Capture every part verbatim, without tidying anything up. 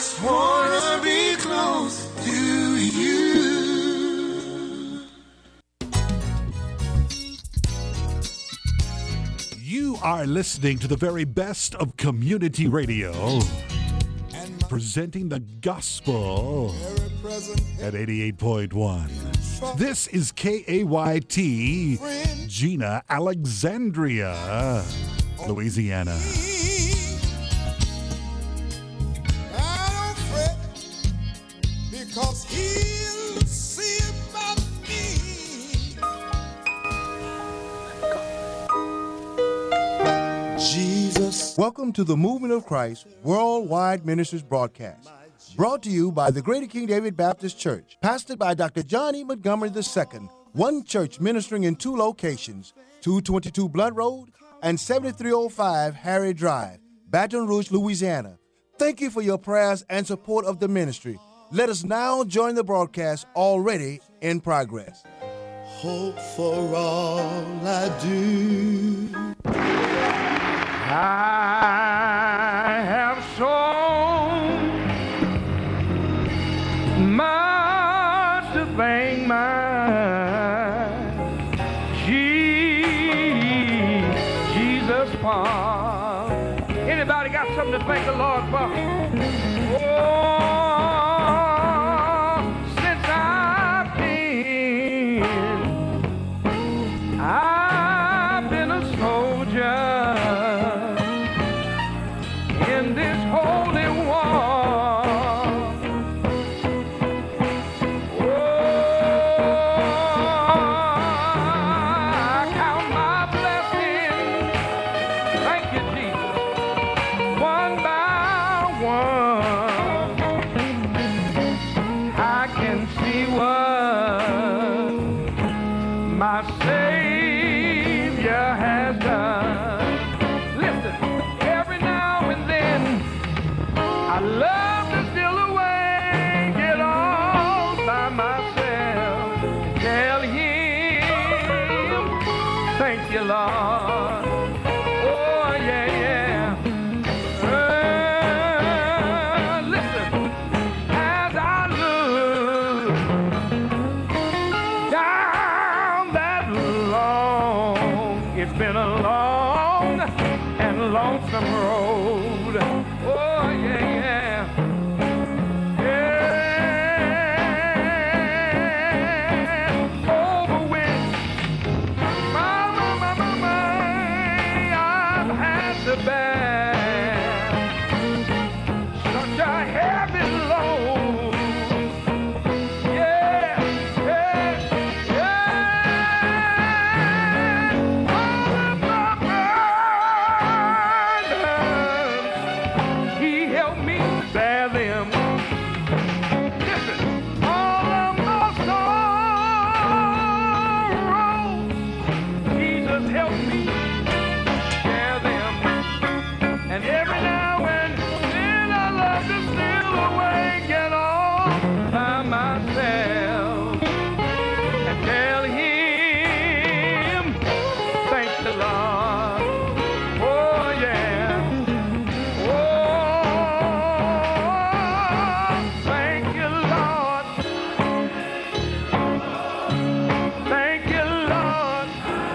just wanna be close to you. You are listening to the very best of community radio, presenting the gospel at eighty-eight point one. This is K A Y T, Gina, Alexandria, Louisiana. I don't fret, because he'll see about me. Jesus. Welcome to the Movement of Christ Worldwide Ministries broadcast, brought to you by the Greater King David Baptist Church, pastored by Doctor John E. Montgomery the Second, one church ministering in two locations, two twenty-two Blunt Road and seventy-three oh five Harry Drive, Baton Rouge, Louisiana. Thank you for your prayers and support of the ministry. Let us now join the broadcast already in progress. Hope for all I do. I have sown much to thank my Jesus for. Anybody got something to thank the Lord for? Oh, since I've been, I've been a soldier in this holy war. Oh, I count my blessings, thank you, Jesus, one by one. I can see what my Savior has done. Listen, every now and then I love to steal away, get all by myself, tell him, thank you, Lord. Oh, yeah, yeah. Uh, listen, as I look down that long, it's been a long and lonesome road. Oh, yeah, yeah. Yeah. Over which my, my, my, my, my, I've had to bear such a heavy load. Yeah, yeah, yeah. All of my burdens, he helped me bear them. Listen, all of my sorrows, Jesus helped me bear them. And every now and then I love to steal away, get all by myself, and tell him, thank the Lord. Oh, yeah. Oh, thank you, Lord. Thank you, Lord.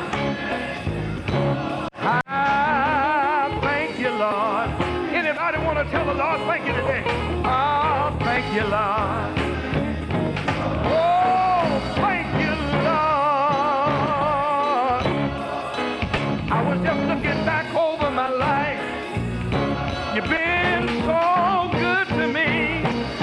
I thank you, Lord. Anybody want to tell the Lord thank you today? Oh, thank you, Lord. Oh, thank you, Lord. I was just looking back over my life. You've been so good to me.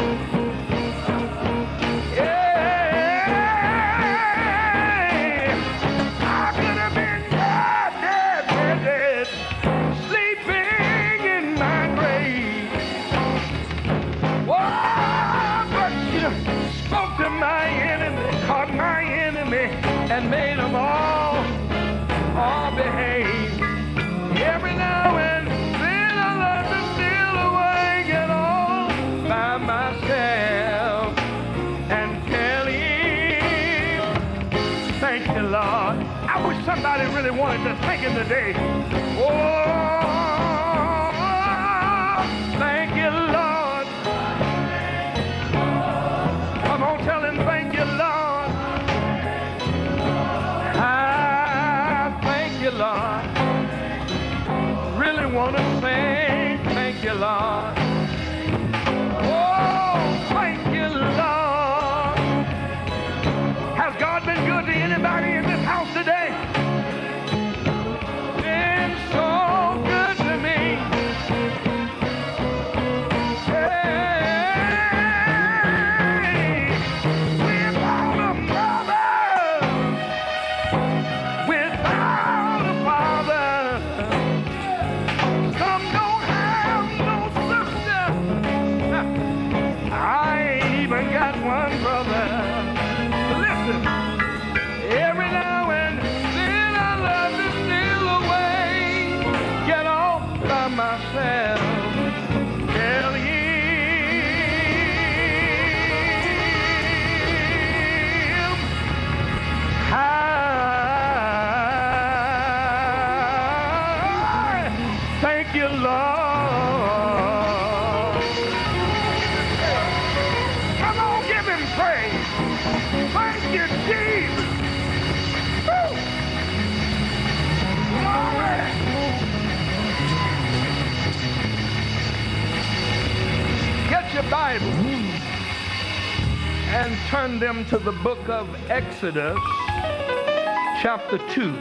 Yeah. I could have been dead, dead, dead, dead, sleeping in my grave. Whoa, but you spoke to my enemy, caught my enemy, and made them all, all behave. Every now and then I love to steal away, get all by myself, and tell him, thank you, Lord. I wish somebody really wanted to thank him today. Oh, thank you, Lord. want to say thank you, Lord. Oh, thank you, Lord. Has God been good to anybody in this house today? Been so good to me. Hey, without a mother, without a father, some don't have no sister. I ain't even got one brother. Listen, every now and then I love to steal away, get off by myself, tell him I thank you, Lord. Come on, give him praise. Thank you, Jesus. Woo. Glory. Get your Bible and turn them to the book of Exodus, chapter two.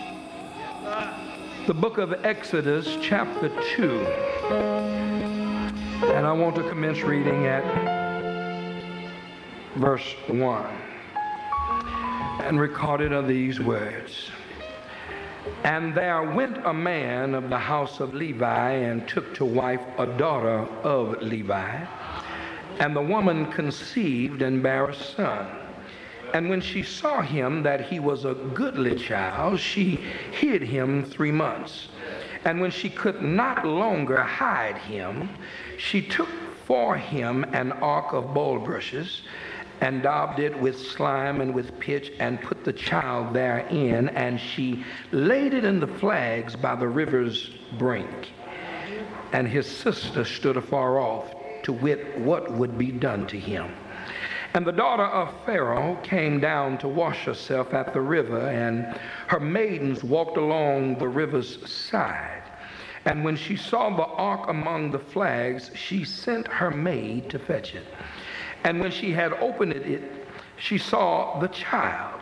The book of Exodus, chapter two. And I want to commence reading at verse one. And recorded are these words. And there went a man of the house of Levi and took to wife a daughter of Levi. And the woman conceived and bare a son. And when she saw him that he was a goodly child, she hid him three months. And when she could not longer hide him, she took for him an ark of bulrushes, and daubed it with slime and with pitch, and put the child therein, and she laid it in the flags by the river's brink. And his sister stood afar off, to wit what would be done to him. And the daughter of Pharaoh came down to wash herself at the river, and her maidens walked along the river's side. And when she saw the ark among the flags, she sent her maid to fetch it. And when she had opened it, she saw the child,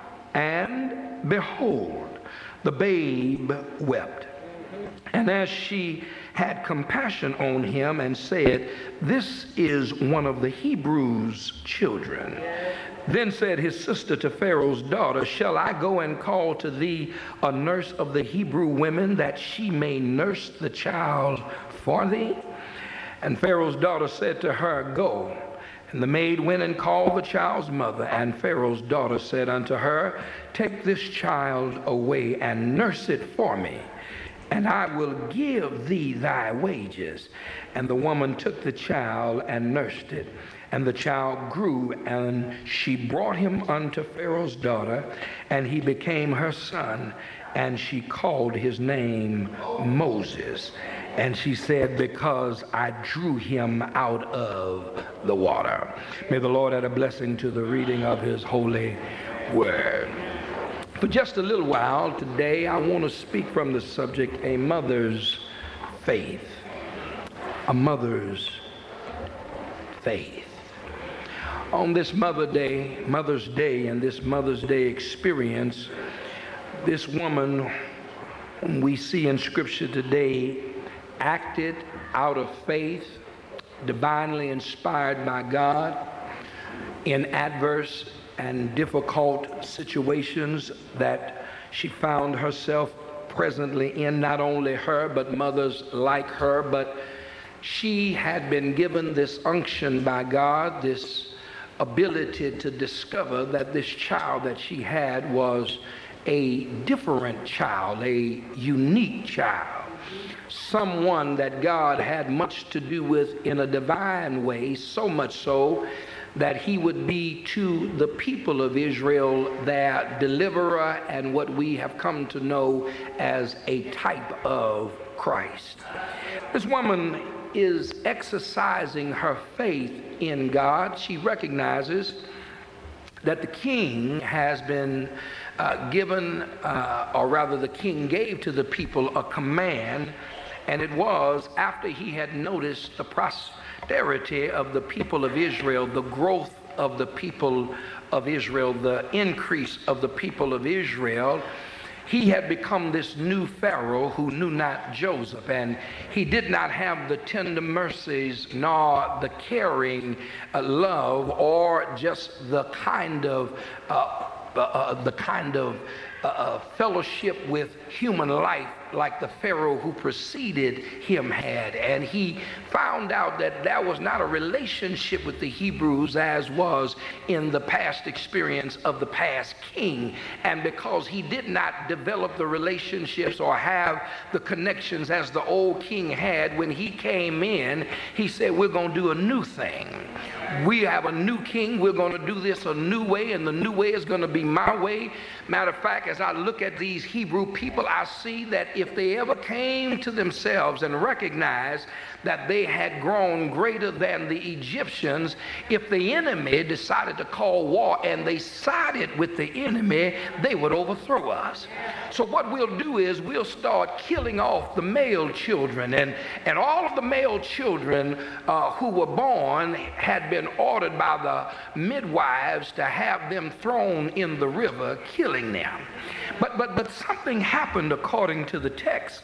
and behold, the babe wept. And as she had compassion on him and said, this is one of the Hebrews' children. Then said his sister to Pharaoh's daughter, shall I go and call to thee a nurse of the Hebrew women, that she may nurse the child for thee? And Pharaoh's daughter said to her, go. And the maid went and called the child's mother. And Pharaoh's daughter said unto her, take this child away and nurse it for me, and I will give thee thy wages. And the woman took the child and nursed it. And the child grew, and she brought him unto Pharaoh's daughter, and he became her son. And she called his name Moses. And she said, because I drew him out of the water. May the Lord add a blessing to the reading of his holy word. For just a little while today, I want to speak from the subject, a mother's faith. A mother's faith. On this Mother Day, Mother's Day, and this Mother's Day experience, this woman whom we see in Scripture today acted out of faith, divinely inspired by God, in adverse and difficult situations that she found herself presently in, not only her, but mothers like her, but she had been given this unction by God, this ability to discover that this child that she had was a different child, a unique child, someone that God had much to do with in a divine way, so much so that he would be to the people of Israel their deliverer and what we have come to know as a type of Christ. This woman is exercising her faith in God. She recognizes that the king has been uh, given, uh, or rather the king gave to the people a command, And it was after he had noticed the prosperity of the people of Israel, the growth of the people of Israel, the increase of the people of Israel. He had become this new Pharaoh who knew not Joseph, and he did not have the tender mercies nor the caring uh, love or just the kind of uh, uh, uh, the kind of uh, uh, fellowship with human life like the Pharaoh who preceded him had. And he found out that there was not a relationship with the Hebrews as was in the past experience of the past king. And because he did not develop the relationships or have the connections as the old king had, when he came in, he said, we're going to do a new thing. We have a new king. We're going to do this a new way, and the new way is going to be my way. Matter of fact, as I look at these Hebrew people, I see that if they ever came to themselves and recognized that they had grown greater than the Egyptians, if the enemy decided to call war and they sided with the enemy, they would overthrow us. So what we'll do is we'll start killing off the male children, and, and all of the male children uh, who were born had been ordered by the midwives to have them thrown in the river, killing them. But, but, but something happened according to the text.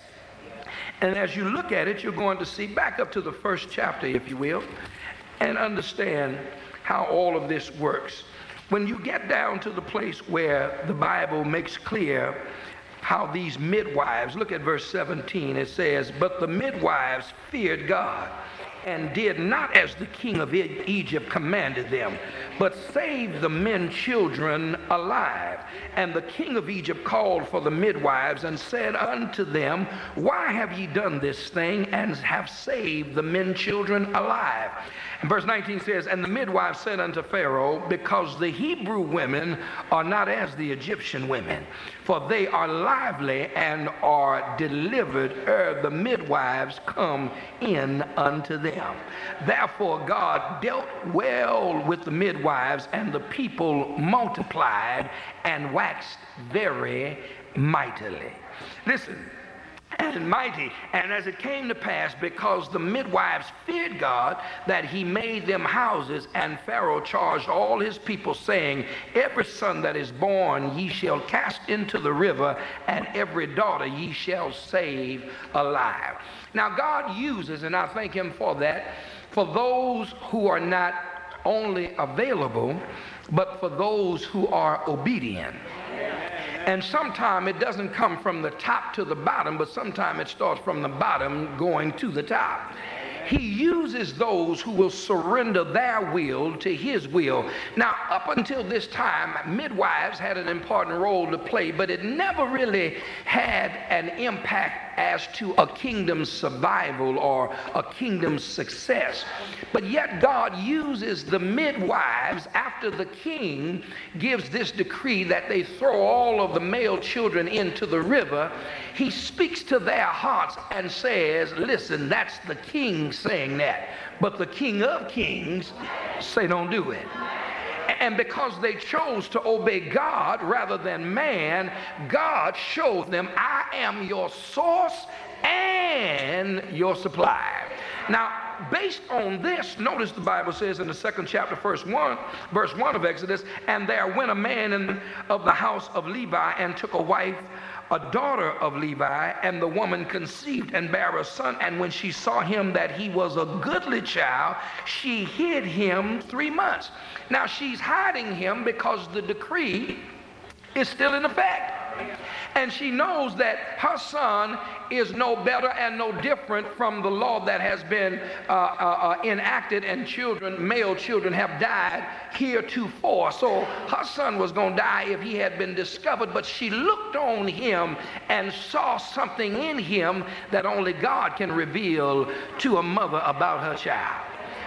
And as you look at it, you're going to see, back up to the first chapter, if you will, and understand how all of this works. When you get down to the place where the Bible makes clear how these midwives, look at verse seventeen, it says, but the midwives feared God and did not as the king of Egypt commanded them, but saved the men children alive. And the king of Egypt called for the midwives and said unto them, why have ye done this thing and have saved the men children alive? And verse nineteen says, and the midwives said unto Pharaoh, because the Hebrew women are not as the Egyptian women, for they are lively and are delivered ere the midwives come in unto them. Therefore God dealt well with the midwives, and the people multiplied and waxed very mightily. Listen, and mighty. And as it came to pass, because the midwives feared God, that he made them houses, and Pharaoh charged all his people, saying, every son that is born ye shall cast into the river, and every daughter ye shall save alive. Now God uses, and I thank him for that, for those who are not only available, but for those who are obedient. And sometimes it doesn't come from the top to the bottom, but sometimes it starts from the bottom going to the top. He uses those who will surrender their will to his will. Now, up until this time, midwives had an important role to play, but it never really had an impact as to a kingdom's survival or a kingdom's success. But yet God uses the midwives after the king gives this decree that they throw all of the male children into the river. He speaks to their hearts and says, listen, that's the king saying that. But the King of Kings say don't do it. And because they chose to obey God rather than man, God showed them, I am your source and your supply. Now, based on this, notice the Bible says in the second chapter, verse one, verse one of Exodus, and there went a man in, of the house of Levi and took a wife, a daughter of Levi, and the woman conceived and bare a son. And when she saw him that he was a goodly child, she hid him three months. Now she's hiding him because the decree is still in effect. And she knows that her son is no better and no different from the law that has been uh, uh, uh, enacted, and children, male children, have died heretofore. So her son was going to die if he had been discovered, but she looked on him and saw something in him that only God can reveal to a mother about her child.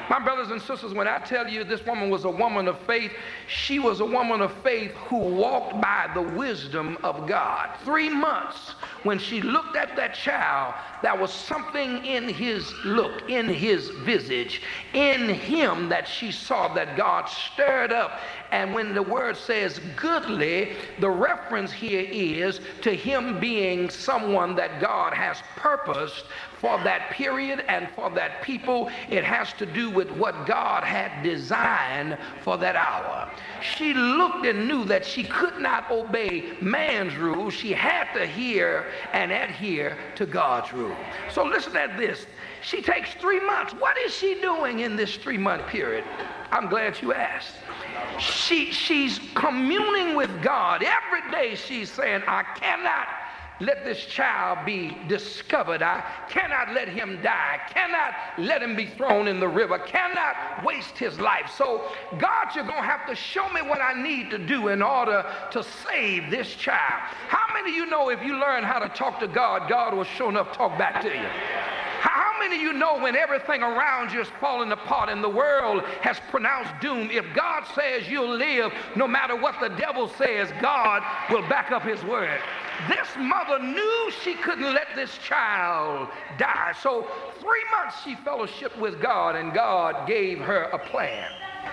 My brothers and sisters, when I tell you this woman was a woman of faith, she was a woman of faith who walked by the wisdom of God. Three months, when she looked at that child, there was something in his look, in his visage, in him that she saw that God stirred up. And when the word says goodly, the reference here is to him being someone that God has purposed for that period and for that people. It has to do with what God had designed for that hour. She looked and knew that she could not obey man's rules. She had to hear and adhere to God's rule. So listen at this. She takes three months. What is she doing in this three-month period? I'm glad you asked. She, she's communing with God. Every day she's saying, I cannot let this child be discovered. I cannot let him die. I cannot let him be thrown in the river. Cannot waste his life. So, God, you're going to have to show me what I need to do in order to save this child. How many of you know if you learn how to talk to God, God will sure enough talk back to you? How many of you know when everything around you is falling apart and the world has pronounced doom, if God says you'll live, no matter what the devil says, God will back up his word? This mother knew she couldn't let this child die. So three months she fellowshiped with God, and God gave her a plan.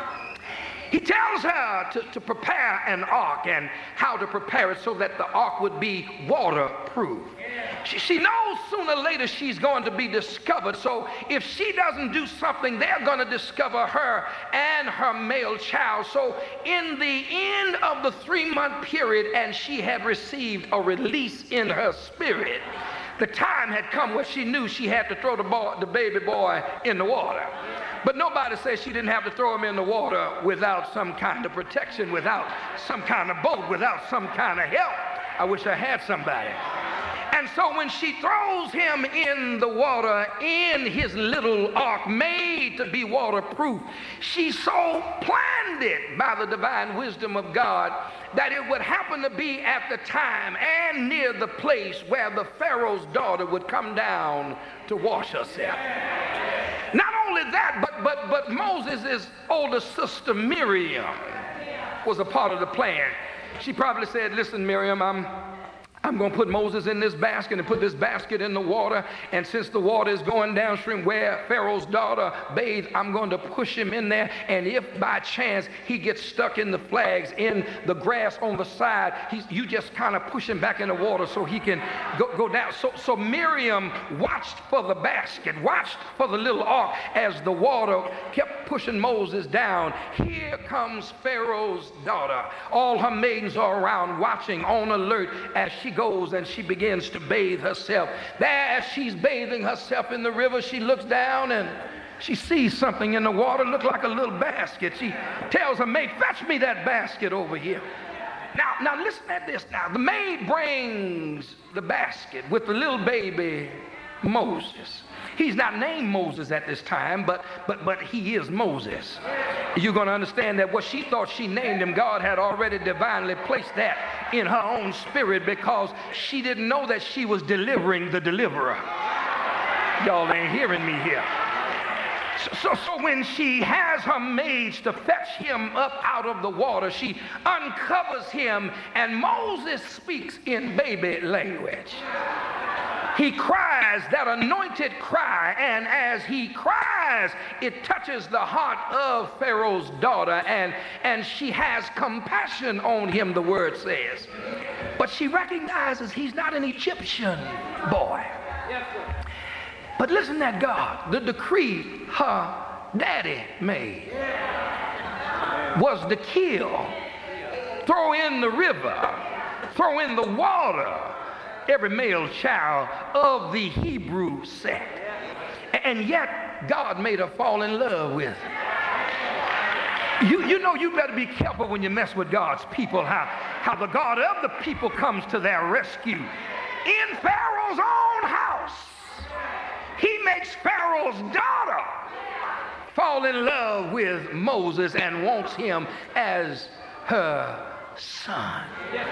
He tells her to, to prepare an ark and how to prepare it so that the ark would be waterproof. She, she knows sooner or later she's going to be discovered. So if she doesn't do something, they're going to discover her and her male child. So in the end of the three-month period, and she had received a release in her spirit, the time had come where she knew she had to throw the, boy, the baby boy in the water. But nobody says she didn't have to throw him in the water without some kind of protection, without some kind of boat, without some kind of help. I wish I had somebody. And so when she throws him in the water in his little ark made to be waterproof, she so planned it by the divine wisdom of God that it would happen to be at the time and near the place where the Pharaoh's daughter would come down to wash herself. Not only that, but, but, but Moses' older sister Miriam was a part of the plan. She probably said, listen, Miriam, I'm I'm going to put Moses in this basket and put this basket in the water. And since the water is going downstream where Pharaoh's daughter bathed, I'm going to push him in there. And if by chance he gets stuck in the flags, in the grass on the side, he's, you just kind of push him back in the water so he can go, go down. So, so Miriam watched for the basket, watched for the little ark as the water kept pushing Moses down. Here comes Pharaoh's daughter. All her maidens are around watching, on alert as she goes and she begins to bathe herself. There, as she's bathing herself in the river, she looks down and she sees something in the water, look like a little basket. She tells her maid, fetch me that basket over here. Now, now listen at this now. The maid brings the basket with the little baby Moses. He's not named Moses at this time, but but but he is Moses. You're going to understand that what she thought she named him, God had already divinely placed that in her own spirit, because she didn't know that she was delivering the deliverer. Y'all ain't hearing me here. So, so, so when she has her maids to fetch him up out of the water, she uncovers him, and Moses speaks in baby language. He cries that anointed cry, and as he cries, it touches the heart of Pharaoh's daughter, and, and she has compassion on him, the word says. But she recognizes he's not an Egyptian boy. But listen at God. The decree her daddy made was to kill, throw in the river, throw in the water, every male child of the Hebrew sect. And yet God made her fall in love with her. You, you know you better be careful when you mess with God's people, how, how the God of the people comes to their rescue. In Pharaoh's own house, he makes Pharaoh's daughter fall in love with Moses and wants him as her son.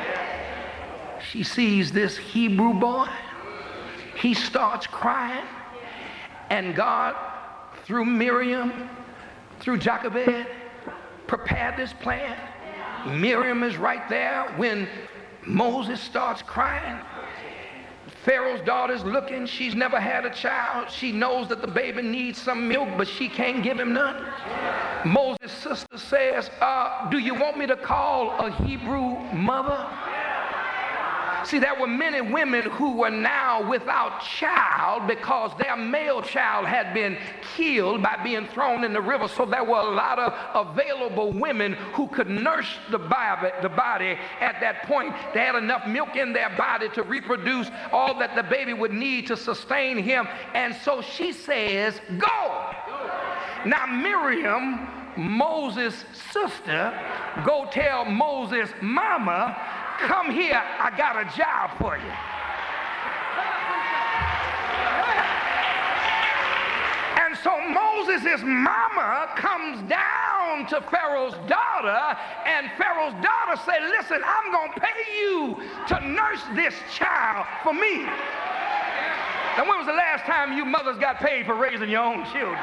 She sees this Hebrew boy. He starts crying. And God, through Miriam, through Jochebed, prepared this plan. Miriam is right there when Moses starts crying. Pharaoh's daughter's looking. She's never had a child. She knows that the baby needs some milk, but she can't give him none. Moses' sister says, uh, do you want me to call a Hebrew mother? See, there were many women who were now without child because their male child had been killed by being thrown in the river. So there were a lot of available women who could nurse the body, the body at that point. They had enough milk in their body to reproduce all that the baby would need to sustain him. And so she says, go. Now Miriam, Moses' sister, go tell Moses' mama, come here, I got a job for you. And so Moses' mama comes down to Pharaoh's daughter, and Pharaoh's daughter said, listen, I'm going to pay you to nurse this child for me. Now, when was the last time you mothers got paid for raising your own children?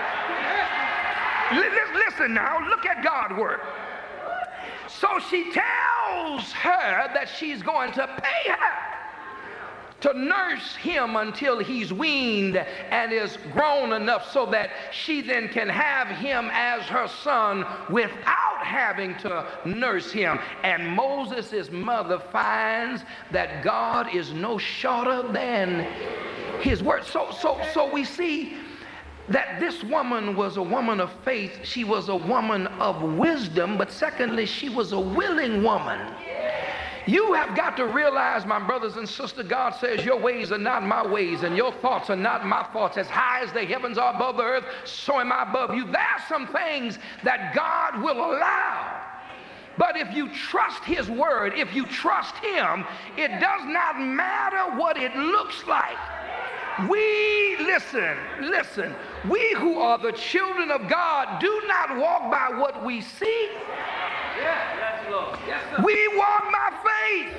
Listen now, look at God's word. So she tells her that she's going to pay her to nurse him until he's weaned and is grown enough so that she then can have him as her son without having to nurse him. And Moses' mother finds that God is no shorter than his word. So, so, so we see that this woman was a woman of faith. She was a woman of wisdom, but secondly, she was a willing woman. You have got to realize, my brothers and sisters, God says your ways are not my ways and your thoughts are not my thoughts. As high as the heavens are above the earth, so am I above you. There are some things that God will allow. But if you trust his word, if you trust him, it does not matter what it looks like. We, listen, listen, we who are the children of God do not walk by what we see. Yes, Lord. Yes, sir. We walk by faith,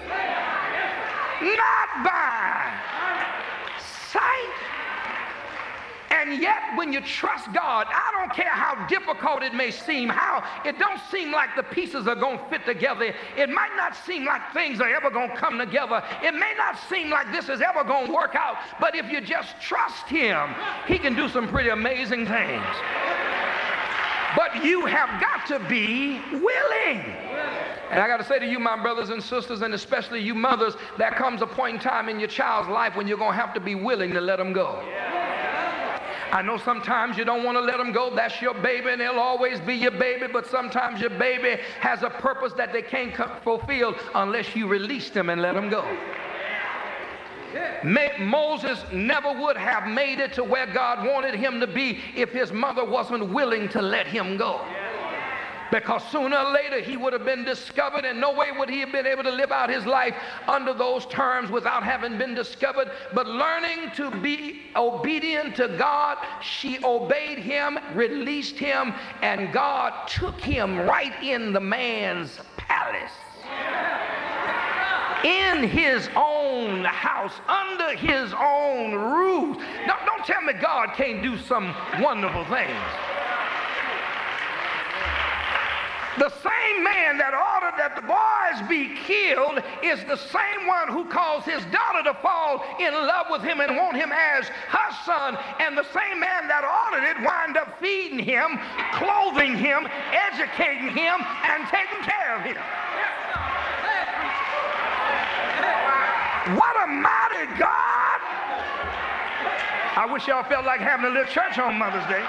not by sight. And yet, when you trust God, I don't care how difficult it may seem, how it don't seem like the pieces are going to fit together. It might not seem like things are ever going to come together. It may not seem like this is ever going to work out. But if you just trust him, he can do some pretty amazing things. But you have got to be willing. And I got to say to you, my brothers and sisters, and especially you mothers, there comes a point in time in your child's life when you're going to have to be willing to let them go. I know sometimes you don't want to let them go. That's your baby, and they'll always be your baby. But sometimes your baby has a purpose that they can't fulfill unless you release them and let them go. Moses never would have made it to where God wanted him to be if his mother wasn't willing to let him go. Because sooner or later he would have been discovered, and no way would he have been able to live out his life under those terms without having been discovered. But learning to be obedient to God, she obeyed him, released him, and God took him right in the man's palace. In his own house, under his own roof. Don't, don't tell me God can't do some wonderful things. The same man that ordered that the boys be killed is the same one who caused his daughter to fall in love with him and want him as her son. And the same man that ordered it wind up feeding him, clothing him, educating him, and taking care of him. What a mighty God! I wish y'all felt like having a little church on Mother's Day.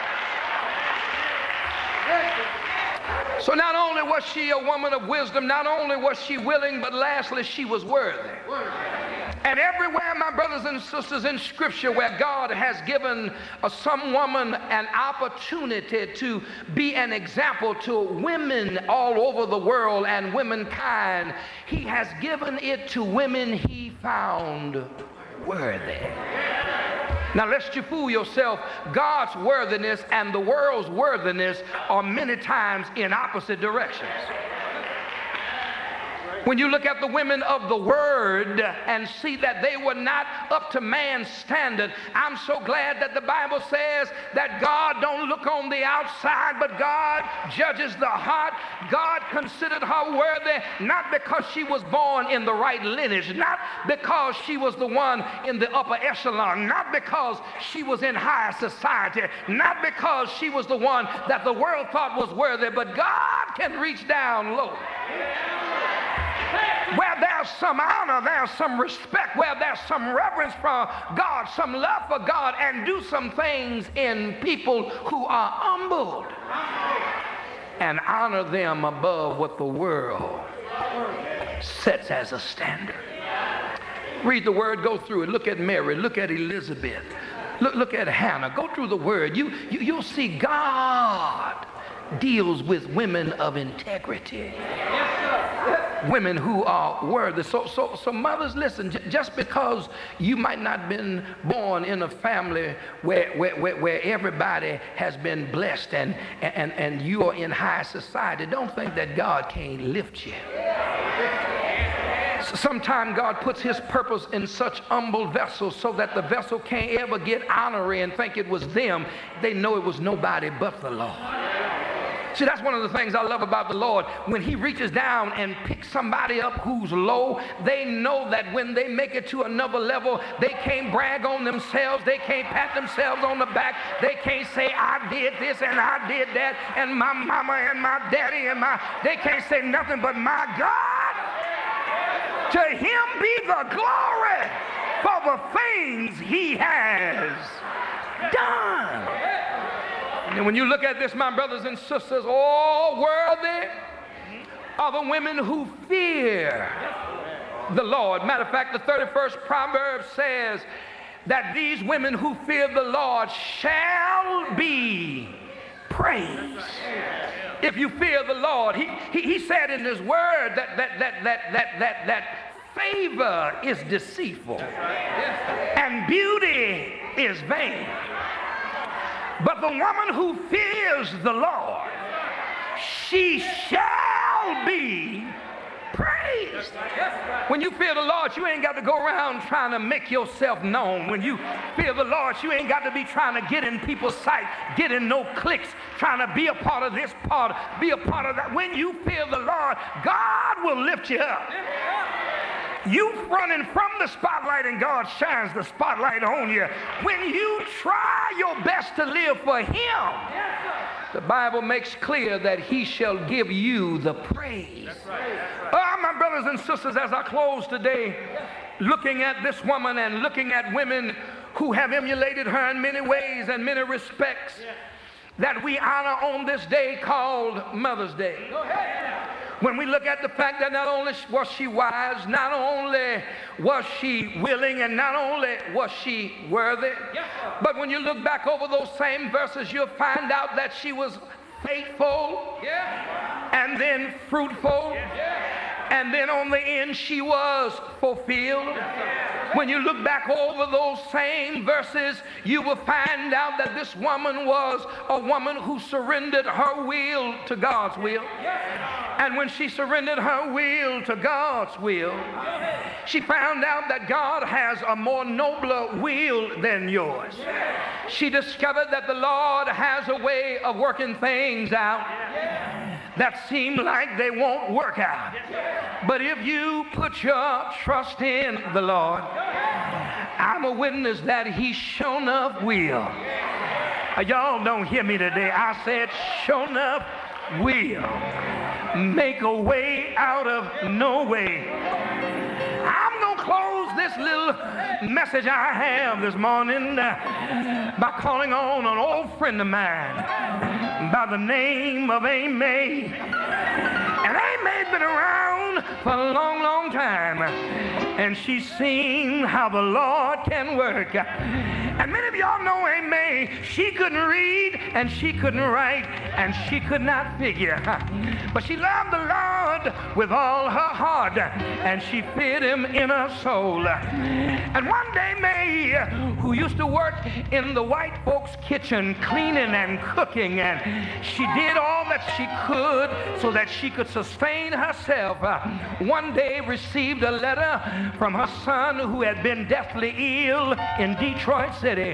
So not only was she a woman of wisdom, not only was she willing, but lastly, she was worthy. And everywhere, my brothers and sisters, in Scripture where God has given uh, some woman an opportunity to be an example to women all over the world and womankind, he has given it to women he found worthy. Now, lest you fool yourself, God's worthiness and the world's worthiness are many times in opposite directions. When you look at the women of the word and see that they were not up to man's standard, I'm so glad that the Bible says that God don't look on the outside, but God judges the heart. God considered her worthy not because she was born in the right lineage, not because she was the one in the upper echelon, not because she was in higher society, not because she was the one that the world thought was worthy, but God can reach down low. Where there's some honor, there's some respect, where there's some reverence for God, some love for God, and do some things in people who are humbled and honor them above what the world sets as a standard. Read the word, go through it. Look at Mary, look at Elizabeth, look, look at Hannah. Go through the word. You, you, you'll see God deals with women of integrity. Women who are worthy. So, so, so mothers, listen, j- just because you might not have been born in a family where, where, where, where everybody has been blessed and, and, and you are in high society, don't think that God can't lift you. Sometimes God puts his purpose in such humble vessels so that the vessel can't ever get honorary and think it was them. They know it was nobody but the Lord. See, that's one of the things I love about the Lord. When he reaches down and picks somebody up who's low, they know that when they make it to another level, they can't brag on themselves. They can't pat themselves on the back. They can't say, I did this and I did that, and my mama and my daddy and my... They can't say nothing but, my God, to him be the glory for the things he has done. And when you look at this, my brothers and sisters, all worthy are the women who fear the Lord. Matter of fact, the thirty-first Proverb says that these women who fear the Lord shall be praised. If you fear the Lord, he, he, he said in his word that, that, that, that, that, that, that favor is deceitful and beauty is vain. But the woman who fears the Lord, she shall be praised. When you fear the Lord, you ain't got to go around trying to make yourself known. When you fear the Lord, you ain't got to be trying to get in people's sight, get in no cliques, trying to be a part of this part, be a part of that. When you fear the Lord, God will lift you up. You running from the spotlight and God shines the spotlight on you. When you try your best to live for him, the Bible makes clear that he shall give you the praise. That's right. That's right. Oh, my brothers and sisters, as I close today, looking at this woman and looking at women who have emulated her in many ways and many respects that we honor on this day called Mother's Day. Go ahead. When we look at the fact that not only was she wise, not only was she willing, and not only was she worthy, yes, but when you look back over those same verses, you'll find out that she was faithful, yeah, and then fruitful, yeah, and then on the end she was fulfilled. Yeah. When you look back over those same verses, you will find out that this woman was a woman who surrendered her will to God's will. And when she surrendered her will to God's will, she found out that God has a more nobler will than yours. She discovered that the Lord has a way of working things out that seem like they won't work out. But if you put your trust in the Lord, I'm a witness that he sure enough will. Y'all don't hear me today. I said sure enough will make a way out of no way. I'm going to close this little message I have this morning uh, by calling on an old friend of mine by the name of Amy. And Amy's been around for a long, long time. And she's seen how the Lord can work. And many of y'all know Amy. She couldn't read and she couldn't write and she could not figure. But she loved the Lord Lord with all her heart, and she fed him in her soul. And one day May, who used to work in the white folks' kitchen cleaning and cooking, and she did all that she could so that she could sustain herself, one day received a letter from her son who had been deathly ill in Detroit City.